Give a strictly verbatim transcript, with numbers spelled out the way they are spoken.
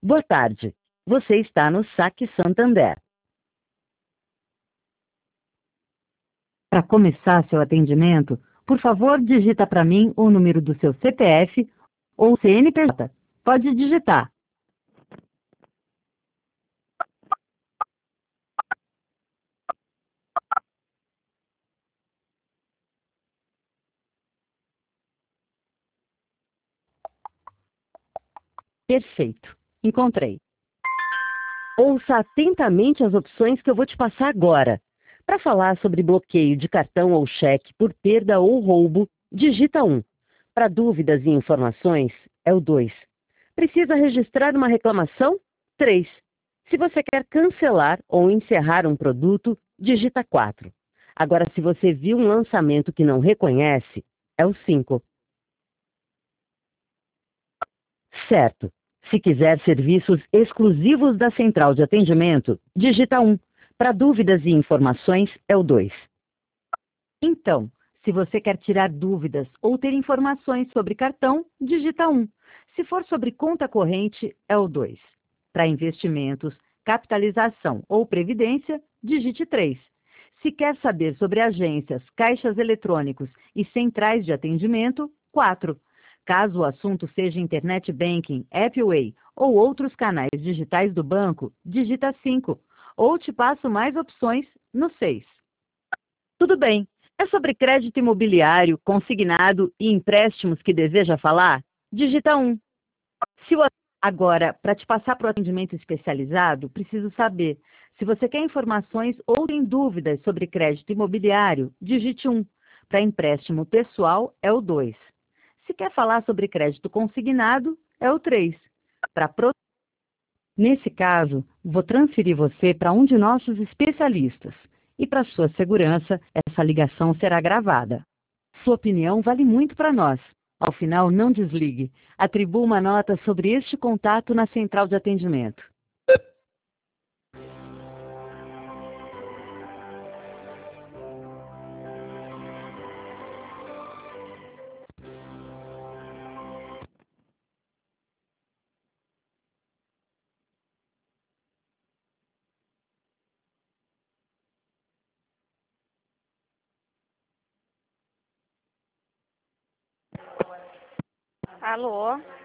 Boa tarde. Você está no Saque Santander. Para começar seu atendimento, por favor, digita para mim o número do seu C P F ou C N P J. Pode digitar. Perfeito. Encontrei. Ouça atentamente as opções que eu vou te passar agora. Para falar sobre bloqueio de cartão ou cheque por perda ou roubo, digita um. Para dúvidas e informações, é o dois. Precisa registrar uma reclamação? três. Se você quer cancelar ou encerrar um produto, digita quatro. Agora, se você viu um lançamento que não reconhece, é o cinco. Certo. Se quiser serviços exclusivos da central de atendimento, digita um. Para dúvidas e informações, é o dois. Então, se você quer tirar dúvidas ou ter informações sobre cartão, digita um. Se for sobre conta corrente, é o dois. Para investimentos, capitalização ou previdência, digite três. Se quer saber sobre agências, caixas eletrônicos e centrais de atendimento, quatro. Caso o assunto seja Internet Banking, Appway ou outros canais digitais do banco, digita cinco. Ou te passo mais opções no seis. Tudo bem. É sobre crédito imobiliário, consignado e empréstimos que deseja falar? Digita um. Se o... Agora, para te passar para o atendimento especializado, preciso saber. Se você quer informações ou tem dúvidas sobre crédito imobiliário, digite um. Para empréstimo pessoal, é o dois. Se quer falar sobre crédito consignado, é o três. Para pro... Nesse caso, vou transferir você para um de nossos especialistas. E para sua segurança, essa ligação será gravada. Sua opinião vale muito para nós. Ao final, não desligue. Atribua uma nota sobre este contato na central de atendimento. Alô?